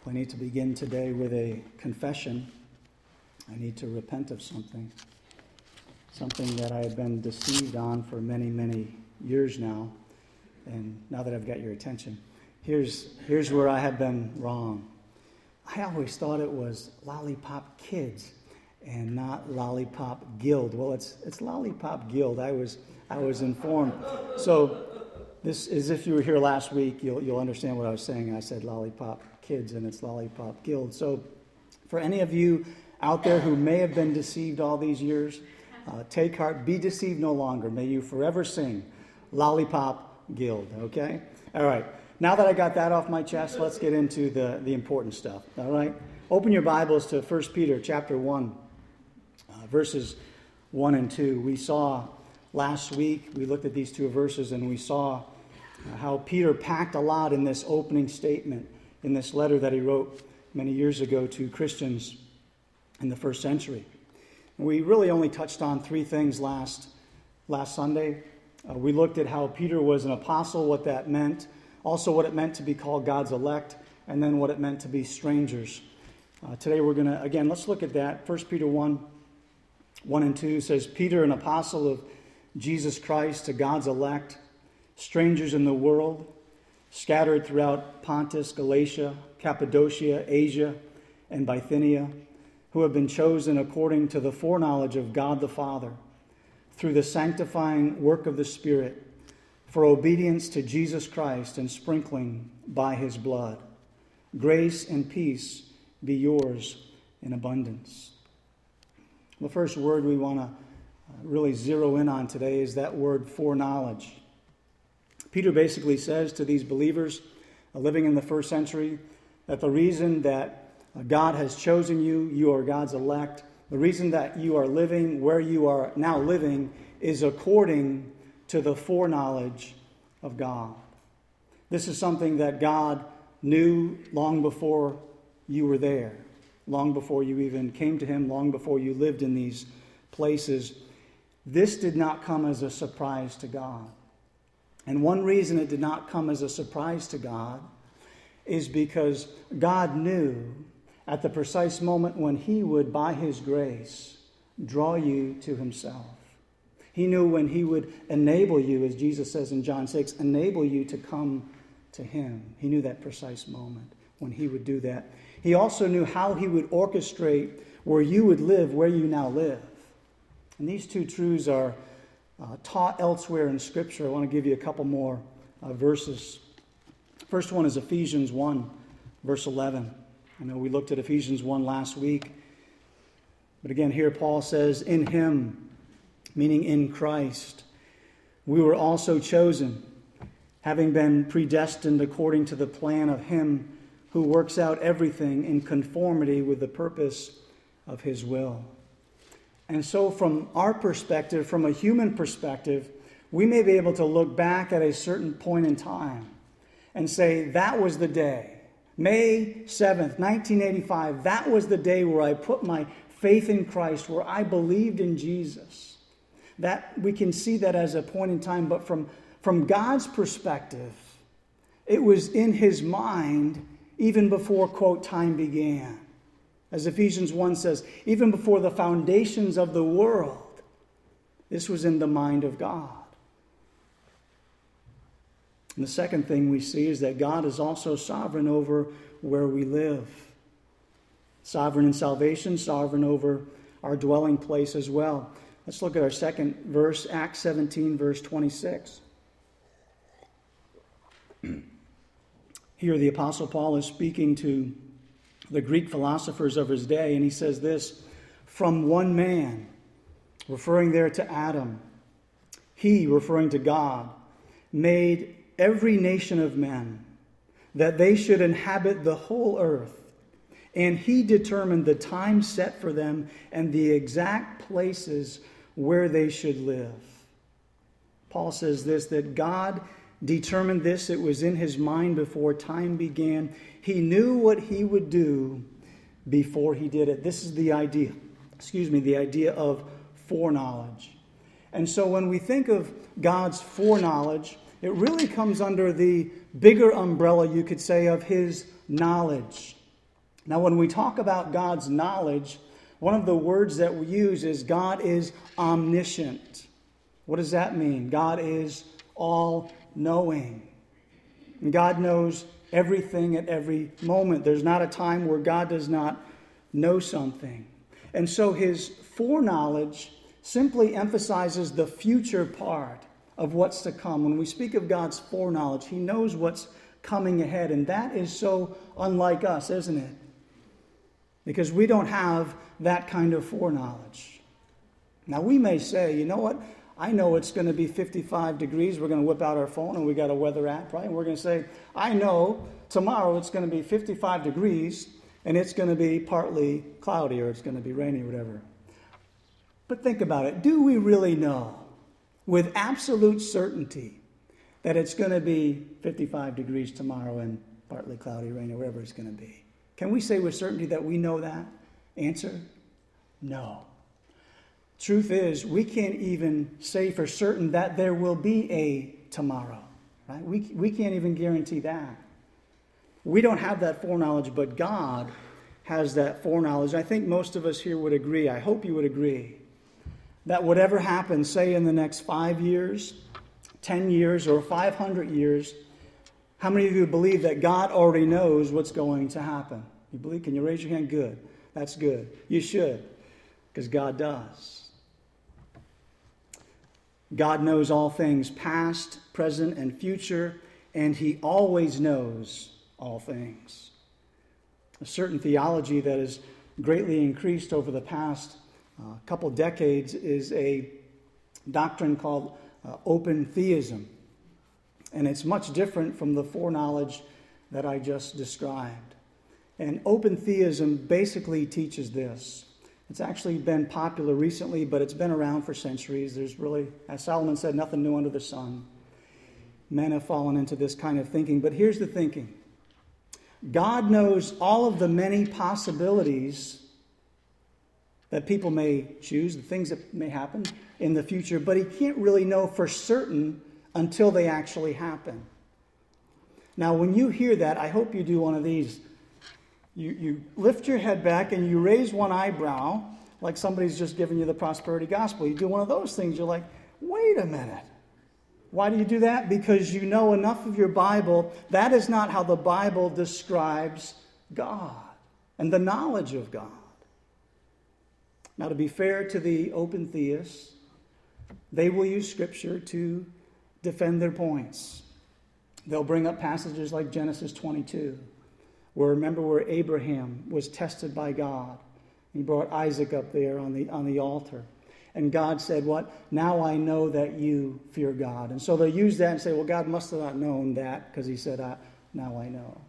I need to begin today with a confession. I need to repent of something that I have been deceived on for many, many years now. And now that I've got your attention, here's where I have been wrong. I always thought it was Lollipop Kids and not Lollipop Guild. Well, it's Lollipop Guild. I was informed. So this is, if you were here last week, you'll understand what I was saying. I said Lollipop Kids and it's Lollipop Guild. So for any of you out there who may have been deceived all these years, take heart, be deceived no longer. May you forever sing Lollipop Guild, okay? All right. Now that I got that off my chest, let's get into the important stuff, all right? Open your Bibles to 1 Peter chapter 1, verses 1 and 2. We saw last week, we looked at these two verses, and we saw how Peter packed a lot in this opening statement in this letter that he wrote many years ago to Christians in the first century. We really only touched on three things last Sunday. We looked at how Peter was an apostle, what that meant, also what it meant to be called God's elect, and then what it meant to be strangers. Today we're going to, again, let's look at that. 1 Peter 1 and 2 says, Peter, an apostle of Jesus Christ, to God's elect, strangers in the world, scattered throughout Pontus, Galatia, Cappadocia, Asia, and Bithynia, who have been chosen according to the foreknowledge of God the Father, through the sanctifying work of the Spirit, for obedience to Jesus Christ and sprinkling by his blood. Grace and peace be yours in abundance. The first word we want to really zero in on today is that word foreknowledge. Peter basically says to these believers living in the first century that the reason that God has chosen you, you are God's elect, the reason that you are living where you are now living is according to the foreknowledge of God. This is something that God knew long before you were there, long before you even came to him, long before you lived in these places. This did not come as a surprise to God. And one reason it did not come as a surprise to God is because God knew at the precise moment when he would, by his grace, draw you to himself. He knew when he would enable you, as Jesus says in John 6, enable you to come to him. He knew that precise moment when he would do that. He also knew how he would orchestrate where you would live, where you now live. And these two truths are taught elsewhere in Scripture. I want to give you a couple more verses. First one is Ephesians 1, verse 11. I know we looked at Ephesians 1 last week. But again, here Paul says, in him, meaning in Christ, we were also chosen, having been predestined according to the plan of him who works out everything in conformity with the purpose of his will. And so from our perspective, from a human perspective, we may be able to look back at a certain point in time and say, that was the day. May 7th, 1985, that was the day where I put my faith in Christ, where I believed in Jesus. That we can see that as a point in time, but from God's perspective, it was in his mind even before, quote, time began. As Ephesians 1 says, even before the foundations of the world, this was in the mind of God. And the second thing we see is that God is also sovereign over where we live. Sovereign in salvation, sovereign over our dwelling place as well. Let's look at our second verse, Acts 17, verse 26. Here the Apostle Paul is speaking to the Greek philosophers of his day, and he says this, from one man, referring there to Adam, he, referring to God, made every nation of men, that they should inhabit the whole earth. And he determined the time set for them and the exact places where they should live. Paul says this, that God determined this. It was in his mind before time began. He knew what he would do before he did it. This is the idea, the idea of foreknowledge. And so when we think of God's foreknowledge, it really comes under the bigger umbrella, you could say, of his knowledge. Now, when we talk about God's knowledge, one of the words that we use is God is omniscient. What does that mean? God is all-knowing. God knows everything at every moment. There's not a time where God does not know something. And so his foreknowledge simply emphasizes the future part of what's to come. When we speak of God's foreknowledge, he knows what's coming ahead. And that is so unlike us, isn't it? Because we don't have that kind of foreknowledge. Now, we may say, you know what? I know it's going to be 55 degrees. We're going to whip out our phone and we got a weather app, right? And we're going to say, I know tomorrow it's going to be 55 degrees and it's going to be partly cloudy or it's going to be rainy or whatever. But think about it. Do we really know with absolute certainty that it's going to be 55 degrees tomorrow and partly cloudy, rainy, or whatever it's going to be? Can we say with certainty that we know that? Answer, no. Truth is, we can't even say for certain that there will be a tomorrow. Right? We can't even guarantee that. We don't have that foreknowledge, but God has that foreknowledge. I think most of us here would agree, I hope you would agree, that whatever happens, say in the next 5 years, 10 years, or 500 years, how many of you believe that God already knows what's going to happen? You believe? Can you raise your hand? Good. That's good. You should, because God does. God knows all things, past, present, and future, and he always knows all things. A certain theology that has greatly increased over the past couple decades is a doctrine called open theism. And it's much different from the foreknowledge that I just described. And open theism basically teaches this. It's actually been popular recently, but it's been around for centuries. There's really, as Solomon said, nothing new under the sun. Men have fallen into this kind of thinking. But here's the thinking. God knows all of the many possibilities that people may choose, the things that may happen in the future, but he can't really know for certain until they actually happen. Now, when you hear that, I hope you do one of these. You lift your head back and you raise one eyebrow like somebody's just giving you the prosperity gospel. You do one of those things, you're like, wait a minute. Why do you do that? Because you know enough of your Bible. That is not how the Bible describes God and the knowledge of God. Now, to be fair to the open theists, they will use Scripture to defend their points. They'll bring up passages like Genesis 22. Remember where Abraham was tested by God. He brought Isaac up there on the altar. And God said, what? Now I know that you fear God. And so they'll use that and say, well, God must have not known that because he said, now I know.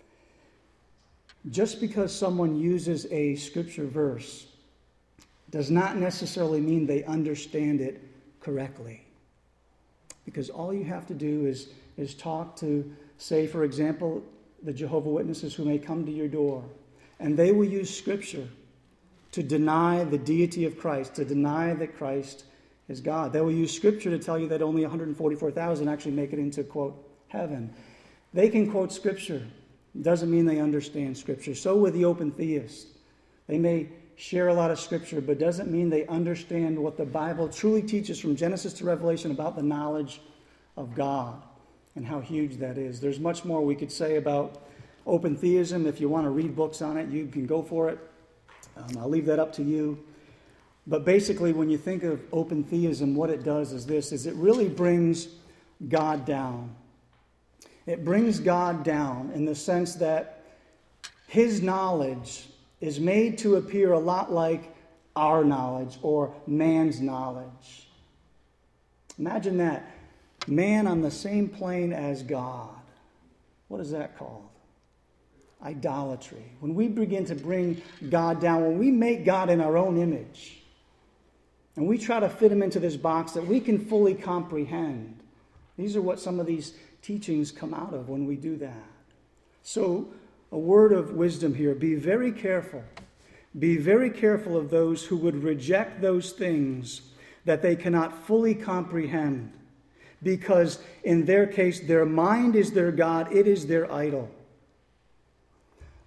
Just because someone uses a scripture verse does not necessarily mean they understand it correctly. Because all you have to do is talk to, say, for example, the Jehovah's Witnesses who may come to your door, and they will use Scripture to deny the deity of Christ, to deny that Christ is God. They will use Scripture to tell you that only 144,000 actually make it into, quote, heaven. They can quote Scripture. It doesn't mean they understand Scripture. So with the open theist. They may share a lot of Scripture, but doesn't mean they understand what the Bible truly teaches from Genesis to Revelation about the knowledge of God. And how huge that is. There's much more we could say about open theism. If you want to read books on it, you can go for it. I'll leave that up to you. But basically, when you think of open theism, what it does is this, is it really brings God down. It brings God down in the sense that his knowledge is made to appear a lot like our knowledge or man's knowledge. Imagine that. Man on the same plane as God. What is that called? Idolatry. When we begin to bring God down, when we make God in our own image, and we try to fit him into this box that we can fully comprehend, these are what some of these teachings come out of when we do that. So, a word of wisdom here. Be very careful. Be very careful of those who would reject those things that they cannot fully comprehend. Because in their case, their mind is their God, it is their idol.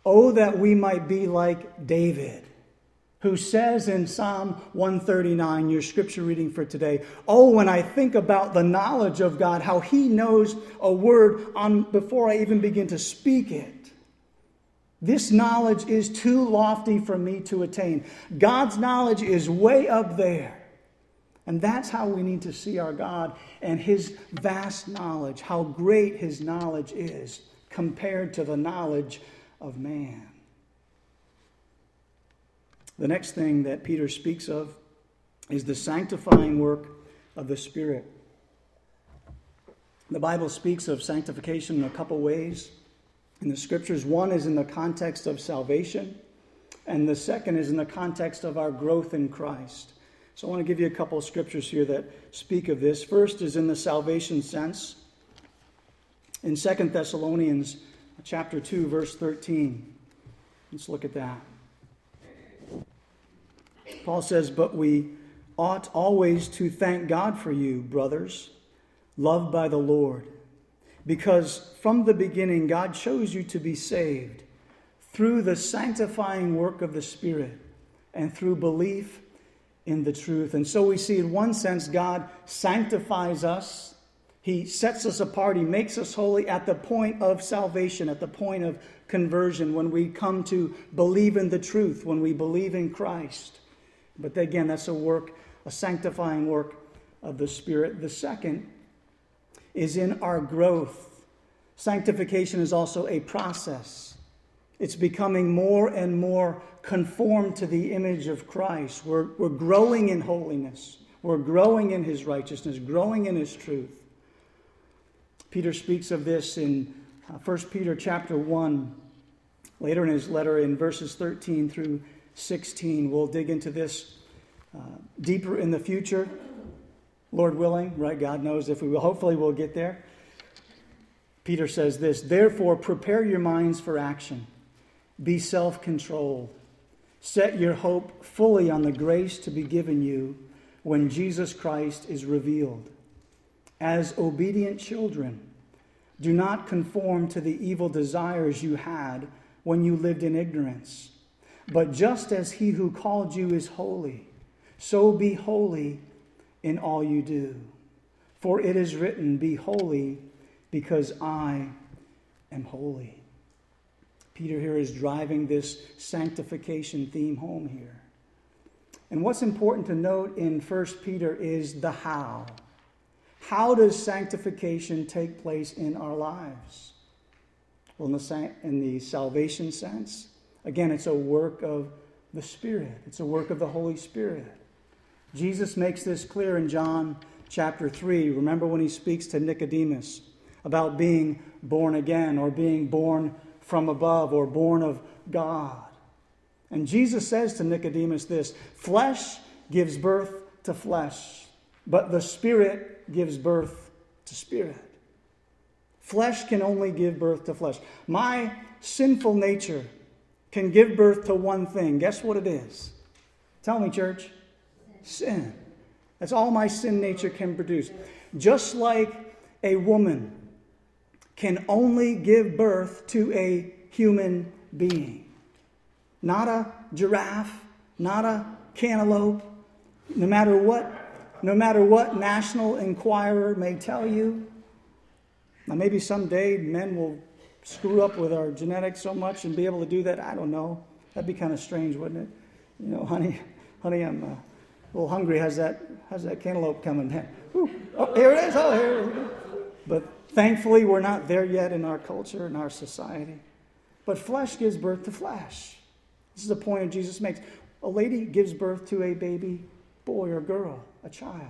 Oh, that we might be like David, who says in Psalm 139, your scripture reading for today, oh, when I think about the knowledge of God, how he knows a word before I even begin to speak it. This knowledge is too lofty for me to attain. God's knowledge is way up there. And that's how we need to see our God and his vast knowledge, how great his knowledge is compared to the knowledge of man. The next thing that Peter speaks of is the sanctifying work of the Spirit. The Bible speaks of sanctification in a couple ways in the scriptures. One is in the context of salvation, and the second is in the context of our growth in Christ. So I want to give you a couple of scriptures here that speak of this. First is in the salvation sense. In 2 Thessalonians chapter 2, verse 13. Let's look at that. Paul says, but we ought always to thank God for you, brothers, loved by the Lord, because from the beginning God chose you to be saved through the sanctifying work of the Spirit and through belief in the truth. And so we see in one sense God sanctifies us. He sets us apart. He makes us holy at the point of salvation, at the point of conversion, when we come to believe in the truth, when we believe in Christ. But again, that's a sanctifying work of the Spirit. The second is in our growth. Sanctification is also a process. It's becoming more and more conformed to the image of Christ. We're growing in holiness. We're growing in his righteousness, growing in his truth. Peter speaks of this in 1 Peter chapter 1. Later in his letter in verses 13 through 16. We'll dig into this deeper in the future, Lord willing, right? God knows if we will. Hopefully we'll get there. Peter says this, therefore prepare your minds for action. Be self-controlled. Set your hope fully on the grace to be given you when Jesus Christ is revealed. As obedient children, do not conform to the evil desires you had when you lived in ignorance. But just as he who called you is holy, so be holy in all you do. For it is written, be holy because I am holy. Peter here is driving this sanctification theme home here. And what's important to note in 1 Peter is the how. How does sanctification take place in our lives? Well, in the salvation sense, again, it's a work of the Spirit. It's a work of the Holy Spirit. Jesus makes this clear in John chapter 3. Remember when he speaks to Nicodemus about being born again or being born from above or born of God. And Jesus says to Nicodemus this, flesh gives birth to flesh, but the Spirit gives birth to spirit. Flesh can only give birth to flesh. My sinful nature can give birth to one thing. Guess what it is? Tell me, church. Sin. That's all my sin nature can produce. Just like a woman can only give birth to a human being. Not a giraffe, not a cantaloupe. No matter what National Enquirer may tell you. Now maybe someday men will screw up with our genetics so much and be able to do that. I don't know. That'd be kind of strange, wouldn't it? You know, honey, I'm a little hungry. How's that cantaloupe coming? Oh, here it is. Oh, here it is. But thankfully, we're not there yet in our culture, in our society. But flesh gives birth to flesh. This is the point Jesus makes. A lady gives birth to a baby boy or girl, a child.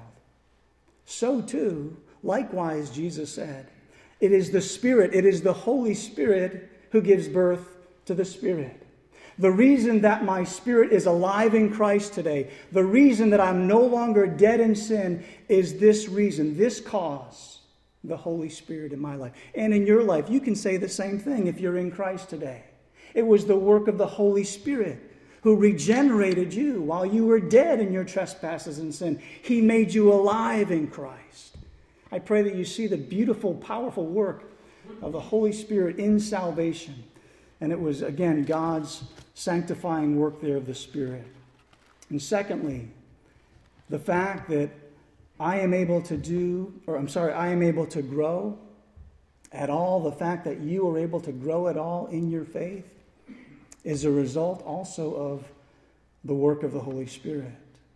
So too, likewise, Jesus said, it is the Spirit, it is the Holy Spirit who gives birth to the Spirit. The reason that my spirit is alive in Christ today, the reason that I'm no longer dead in sin is this reason, this cause, the Holy Spirit in my life. And in your life, you can say the same thing if you're in Christ today. It was the work of the Holy Spirit who regenerated you while you were dead in your trespasses and sin. He made you alive in Christ. I pray that you see the beautiful, powerful work of the Holy Spirit in salvation. And it was, again, God's sanctifying work there of the Spirit. And secondly, the fact that I am able to grow at all, the fact that you are able to grow at all in your faith is a result also of the work of the Holy Spirit.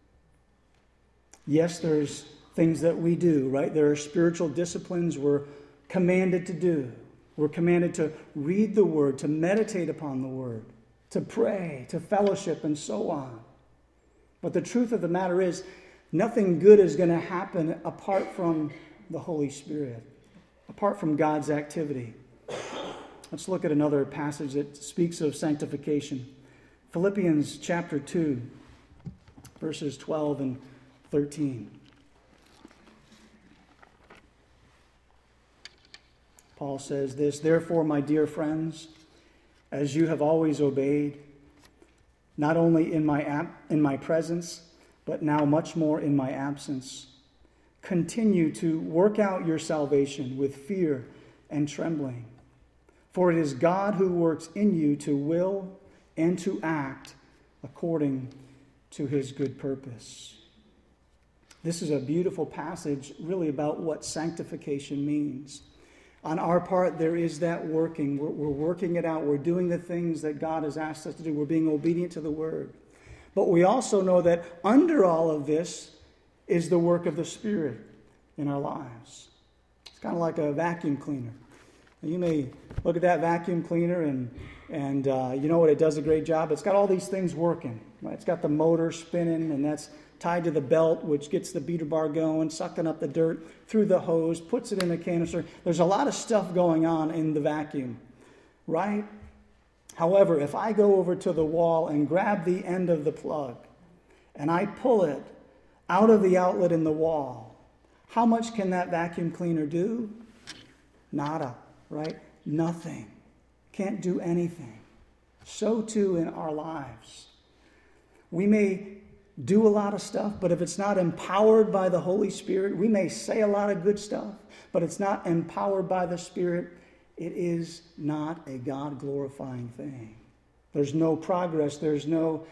Yes, there's things that we do, right? There are spiritual disciplines we're commanded to do. We're commanded to read the Word, to meditate upon the Word, to pray, to fellowship, and so on. But the truth of the matter is, nothing good is going to happen apart from the Holy Spirit, apart from God's activity. Let's look at another passage that speaks of sanctification. Philippians chapter 2, verses 12 and 13. Paul says this, "Therefore, my dear friends, as you have always obeyed, not only in my presence, but now much more in my absence, continue to work out your salvation with fear and trembling. For it is God who works in you to will and to act according to his good purpose." This is a beautiful passage really about what sanctification means. On our part, there is that working. We're working it out. We're doing the things that God has asked us to do. We're being obedient to the Word. But we also know that under all of this is the work of the Spirit in our lives. It's kind of like a vacuum cleaner. You may look at that vacuum cleaner and you know what, it does a great job. It's got all these things working. Right? It's got the motor spinning, and that's tied to the belt, which gets the beater bar going, sucking up the dirt through the hose, puts it in a canister. There's a lot of stuff going on in the vacuum, right? However, if I go over to the wall and grab the end of the plug and I pull it out of the outlet in the wall, how much can that vacuum cleaner do? Nada, right? Nothing. Can't do anything. So too in our lives. We may do a lot of stuff, but if it's not empowered by the Holy Spirit, we may say a lot of good stuff, but it's not empowered by the Spirit, it is not a God-glorifying thing. There's no progress. There's no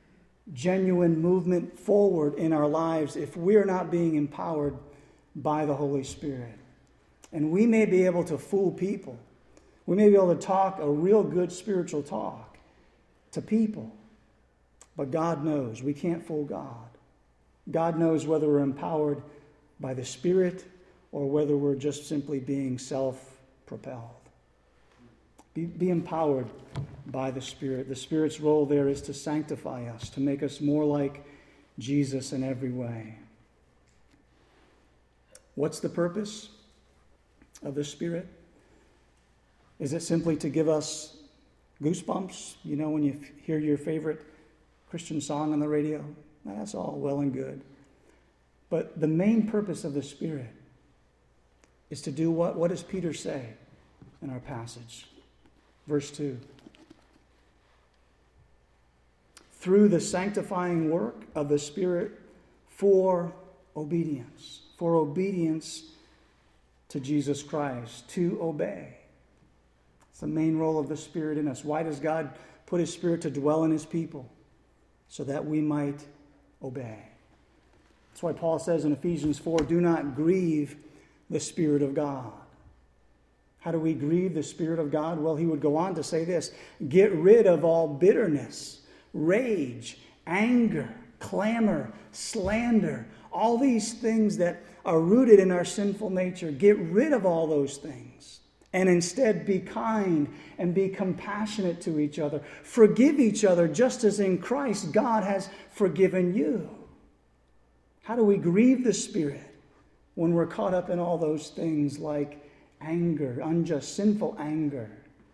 genuine movement forward in our lives if we're not being empowered by the Holy Spirit. And we may be able to fool people. We may be able to talk a real good spiritual talk to people. But God knows. We can't fool God. God knows whether we're empowered by the Spirit or whether we're just simply being self-propelled. Be empowered by the Spirit. The Spirit's role there is to sanctify us, to make us more like Jesus in every way. What's the purpose of the Spirit? Is it simply to give us goosebumps? You know, when you hear your favorite Christian song on the radio? That's all well and good. But the main purpose of the Spirit is to do what? What does Peter say in our passage? Verse 2. Through the sanctifying work of the Spirit for obedience. For obedience to Jesus Christ. To obey. It's the main role of the Spirit in us. Why does God put his Spirit to dwell in his people? So that we might obey. That's why Paul says in Ephesians 4, do not grieve the Spirit of God. How do we grieve the Spirit of God? Well, he would go on to say this, get rid of all bitterness, rage, anger, clamor, slander, all these things that are rooted in our sinful nature. Get rid of all those things. And instead be kind and be compassionate to each other. Forgive each other just as in Christ God has forgiven you. How do we grieve the Spirit when we're caught up in all those things like anger, unjust, sinful anger,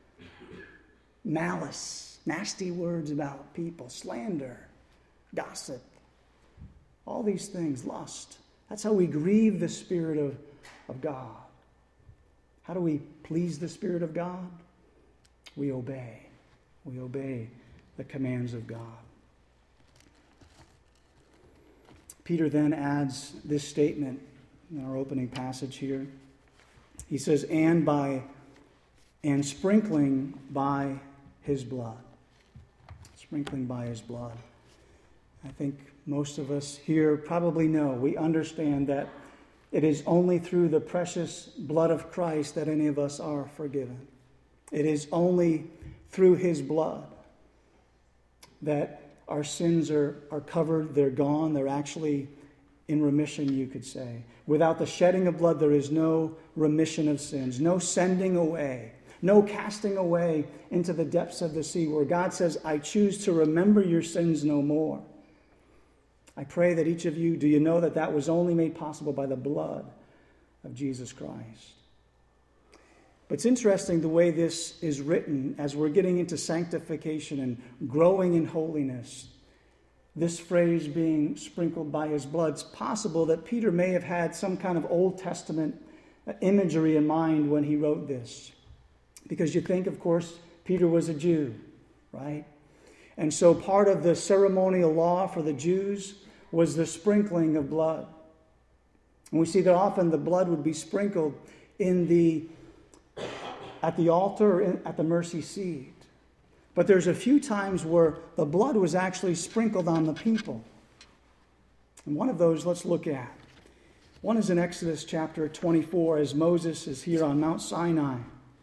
malice, nasty words about people, slander, gossip, all these things, lust. That's how we grieve the Spirit of God. How do we please the Spirit of God? We obey. We obey the commands of God. Peter then adds this statement in our opening passage here. He says, and sprinkling by his blood. Sprinkling by his blood. I think most of us here probably know, we understand that it is only through the precious blood of Christ that any of us are forgiven. It is only through his blood that our sins are covered, they're gone, they're actually in remission, you could say. Without the shedding of blood, there is no remission of sins, no sending away, no casting away into the depths of the sea, where God says, I choose to remember your sins no more. I pray that each of you, do you know that that was only made possible by the blood of Jesus Christ? But it's interesting the way this is written as we're getting into sanctification and growing in holiness. This phrase being sprinkled by his blood, it's possible that Peter may have had some kind of Old Testament imagery in mind when he wrote this. Because you think, of course, Peter was a Jew, right? And so part of the ceremonial law for the Jews was the sprinkling of blood. And we see that often the blood would be sprinkled at the altar or at the mercy seat. But there's a few times where the blood was actually sprinkled on the people. And one of those let's look at. One is in Exodus chapter 24 as Moses is here on Mount Sinai.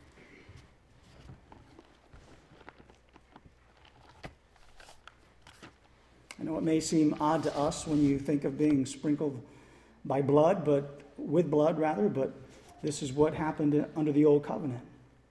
I know it may seem odd to us when you think of being sprinkled by blood, but this is what happened under the Old Covenant.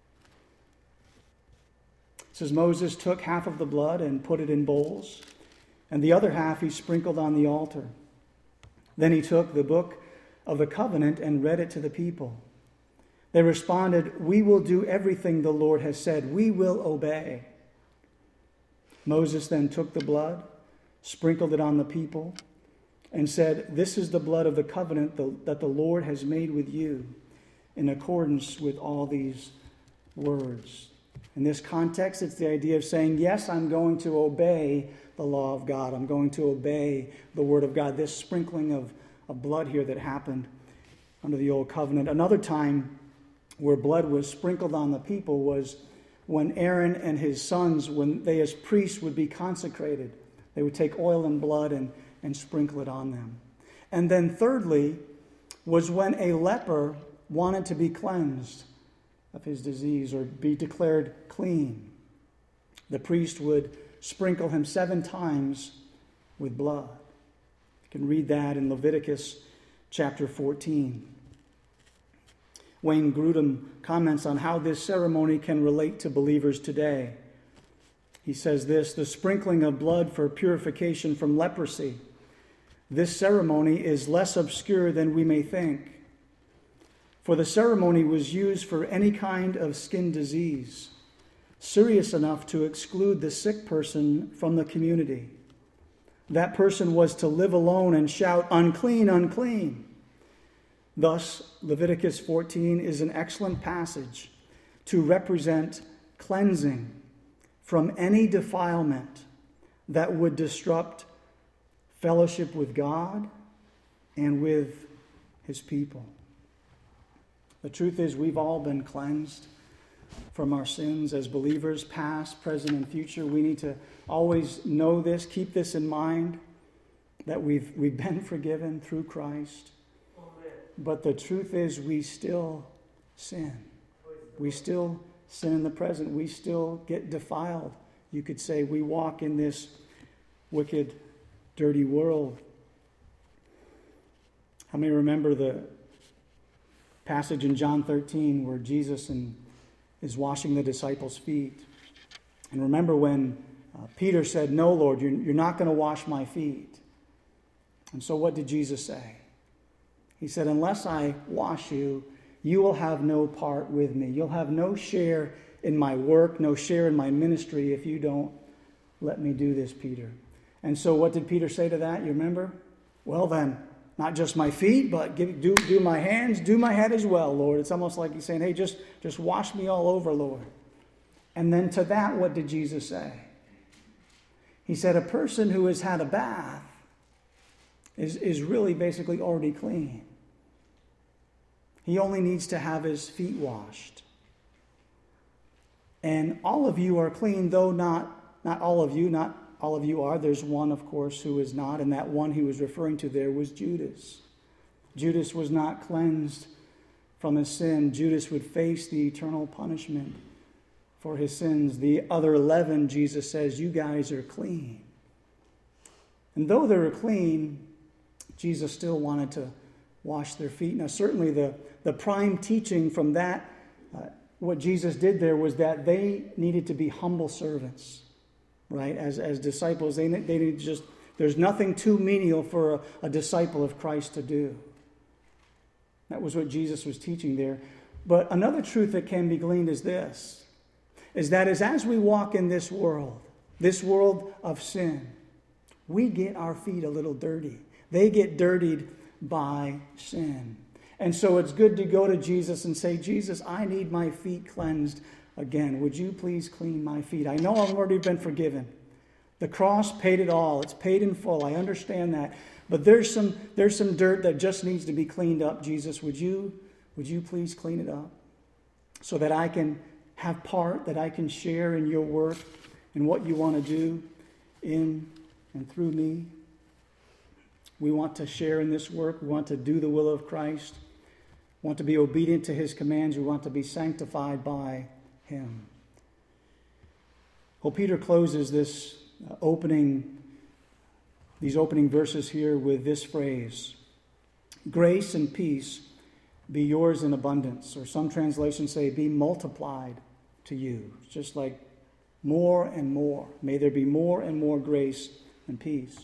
It says Moses took half of the blood and put it in bowls, and the other half he sprinkled on the altar. Then he took the book of the covenant and read it to the people. They responded, "We will do everything the Lord has said. We will obey." Moses then took the blood, sprinkled it on the people, and said, "This is the blood of the covenant that the Lord has made with you in accordance with all these words." In this context, it's the idea of saying, yes, I'm going to obey the law of God. I'm going to obey the word of God. This sprinkling of blood here that happened under the Old Covenant. Another time where blood was sprinkled on the people was when Aaron and his sons, when they as priests would be consecrated. They would take oil and blood and sprinkle it on them. And then thirdly was when a leper wanted to be cleansed of his disease or be declared clean. The priest would sprinkle him 7 times with blood. You can read that in Leviticus chapter 14. Wayne Grudem comments on how this ceremony can relate to believers today. He says this, "The sprinkling of blood for purification from leprosy. This ceremony is less obscure than we may think. For the ceremony was used for any kind of skin disease, serious enough to exclude the sick person from the community. That person was to live alone and shout, 'Unclean, unclean.' Thus, Leviticus 14 is an excellent passage to represent cleansing from any defilement that would disrupt fellowship with God and with his people. The truth is, we've all been cleansed from our sins as believers, past, present, and future. We need to always know this, keep this in mind, that we've been forgiven through Christ. Amen. But the truth is, we still sin. We still sin in the present. We still get defiled. You could say we walk in this wicked, dirty world. How many remember the passage in John 13 where Jesus is washing the disciples' feet? And remember when Peter said, "No, Lord, you're not going to wash my feet." And so what did Jesus say? He said, "Unless I wash you, you will have no part with me. You'll have no share in my work, no share in my ministry if you don't let me do this, Peter." And so what did Peter say to that? You remember? "Well then, not just my feet, but do my hands, do my head as well, Lord." It's almost like he's saying, "Hey, just wash me all over, Lord." And then to that, what did Jesus say? He said, a person who has had a bath is really basically already clean. He only needs to have his feet washed. And all of you are clean, though not all of you are. There's one, of course, who is not, and that one he was referring to there was Judas. Judas was not cleansed from his sin. Judas would face the eternal punishment for his sins. The other 11, Jesus says, you guys are clean. And though they were clean, Jesus still wanted to wash their feet. Now, certainly the prime teaching from that, what Jesus did there was that they needed to be humble servants, right? As disciples, they need to just, there's nothing too menial for a disciple of Christ to do. That was what Jesus was teaching there. But another truth that can be gleaned is this, is that as we walk in this world of sin, we get our feet a little dirty. They get dirtied by sin. And so it's good to go to Jesus and say, Jesus, I need my feet cleansed again. Would you please clean my feet? I know I've already been forgiven. The cross paid it all. It's paid in full. I understand that. But there's some dirt that just needs to be cleaned up. Jesus, would you please clean it up so that I can have part, that I can share in your work and what you want to do in and through me? We want to share in this work. We want to do the will of Christ. We want to be obedient to his commands. We want to be sanctified by him. Well, Peter closes these opening verses here with this phrase, grace and peace be yours in abundance. Or some translations say, be multiplied to you. It's just like more and more. May there be more and more grace and peace.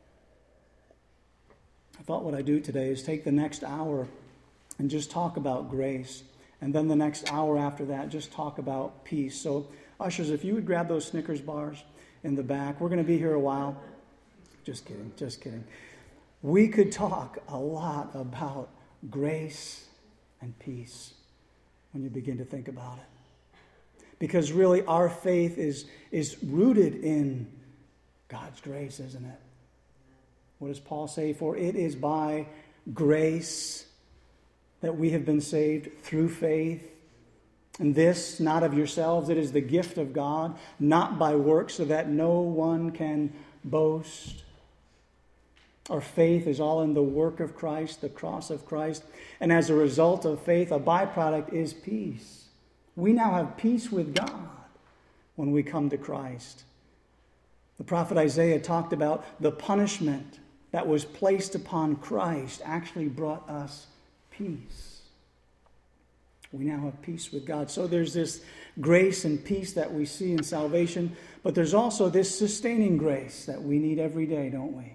I thought what I do today is take the next hour and just talk about grace. And then the next hour after that, just talk about peace. So, ushers, if you would grab those Snickers bars in the back. We're going to be here a while. Just kidding. We could talk a lot about grace and peace when you begin to think about it. Because really our faith is rooted in God's grace, isn't it? What does Paul say? For it is by grace that we have been saved through faith. And this, not of yourselves, it is the gift of God, not by works, so that no one can boast. Our faith is all in the work of Christ, the cross of Christ. And as a result of faith, a byproduct is peace. We now have peace with God when we come to Christ. The prophet Isaiah talked about the punishment that was placed upon Christ actually brought us peace. We now have peace with God. So there's this grace and peace that we see in salvation, but there's also this sustaining grace that we need every day, don't we?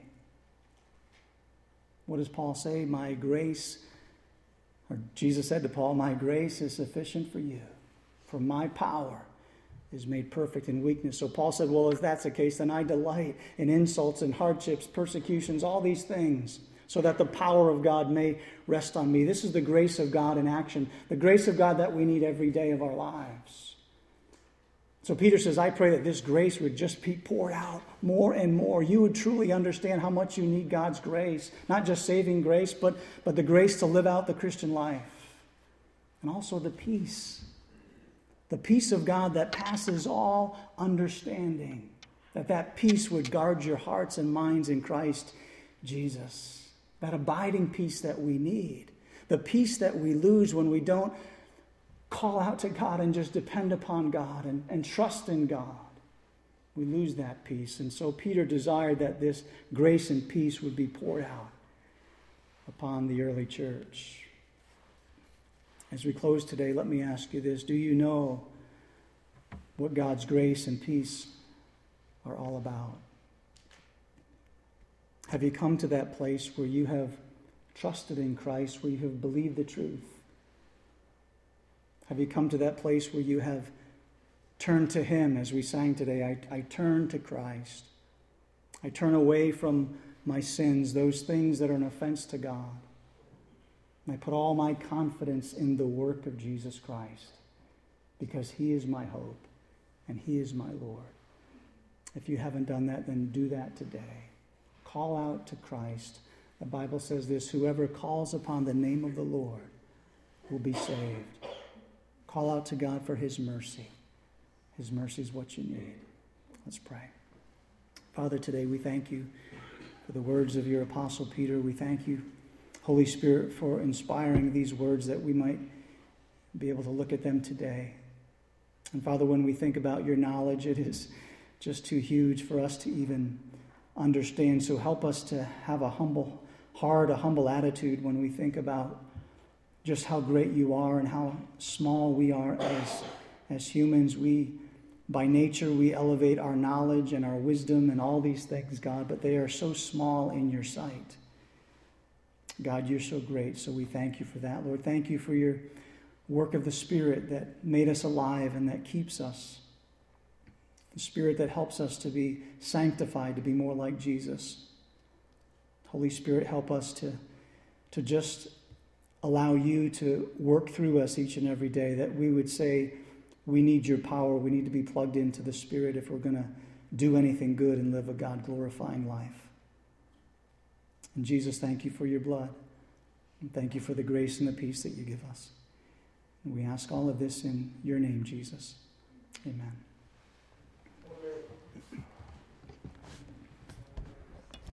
What does Paul say? My grace, or Jesus said to Paul, my grace is sufficient for you, for my power is made perfect in weakness. So Paul said, well, if that's the case, then I delight in insults and hardships, persecutions, all these things, so that the power of God may rest on me. This is the grace of God in action, the grace of God that we need every day of our lives. So Peter says, I pray that this grace would just be poured out more and more. You would truly understand how much you need God's grace, not just saving grace, but the grace to live out the Christian life. And also the peace of God that passes all understanding, that peace would guard your hearts and minds in Christ Jesus. That abiding peace that we need. The peace that we lose when we don't call out to God and just depend upon God and trust in God. We lose that peace. And so Peter desired that this grace and peace would be poured out upon the early church. As we close today, let me ask you this. Do you know what God's grace and peace are all about? Have you come to that place where you have trusted in Christ, where you have believed the truth? Have you come to that place where you have turned to Him, as we sang today? I turn to Christ. I turn away from my sins, those things that are an offense to God. And I put all my confidence in the work of Jesus Christ, because He is my hope and He is my Lord. If you haven't done that, then do that today. Call out to Christ. The Bible says this, whoever calls upon the name of the Lord will be saved. Call out to God for His mercy. His mercy is what you need. Let's pray. Father, today we thank you for the words of your Apostle Peter. We thank you, Holy Spirit, for inspiring these words that we might be able to look at them today. And Father, when we think about your knowledge, it is just too huge for us to even understand. So help us to have a humble heart, a humble attitude when we think about just how great you are and how small we are as humans. By nature, we elevate our knowledge and our wisdom and all these things, God, but they are so small in your sight. God, you're so great, so we thank you for that. Lord, thank you for your work of the Spirit that made us alive and that keeps us. The Spirit that helps us to be sanctified, to be more like Jesus. Holy Spirit, help us to just allow you to work through us each and every day, that we would say, we need your power. We need to be plugged into the Spirit if we're going to do anything good and live a God-glorifying life. And Jesus, thank you for your blood. And thank you for the grace and the peace that you give us. And we ask all of this in your name, Jesus. Amen.